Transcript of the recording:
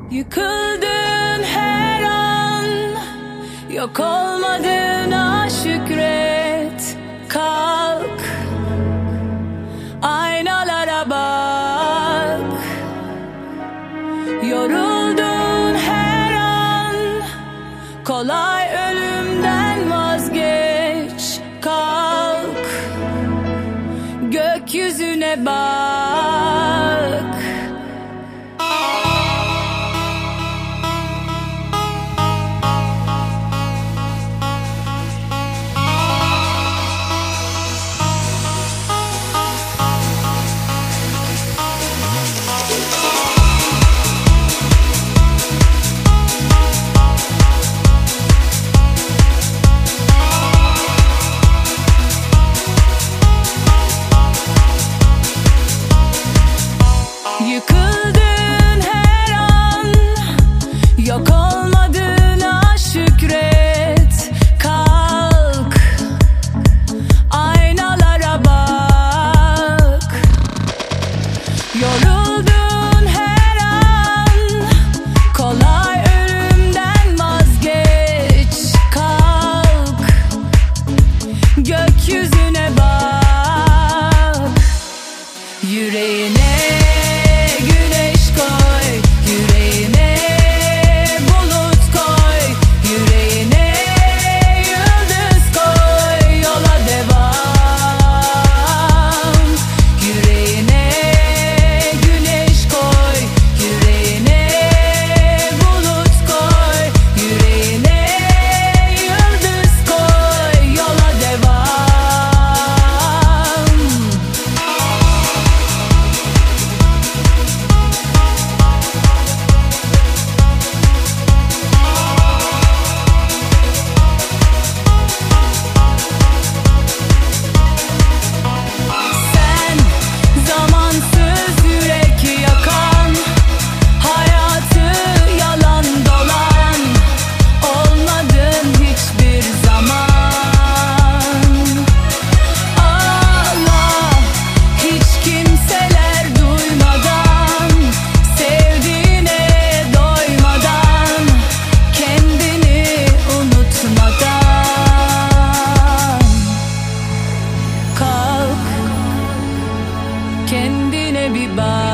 Yıkıldın her an, yok olmadığına şükret. Kalk, aynalara bak. Yoruldun her an, kolay ölümden vazgeç. Kalk, gökyüzüne bak. Yıkıldın her an, yok olmadığına şükret. Kalk, aynalara bak. Yoruldun her an, kolay ölümden vazgeç. Kalk, gökyüzüne bak. Yüreğine güneş koy, yüreğine bulut koy, yüreğine yıldız koy, yola devam. Yüreğine güneş koy, yüreğine bulut koy, yüreğine yıldız koy, yola devam. Sen zamansız yürek yakan, hayatı yalan dolan, olmadın hiçbir zaman. Ağla hiç kimseler duymadan, sevdiğine doymadan, kendini unutmadan. Kalk, kendine bir bak.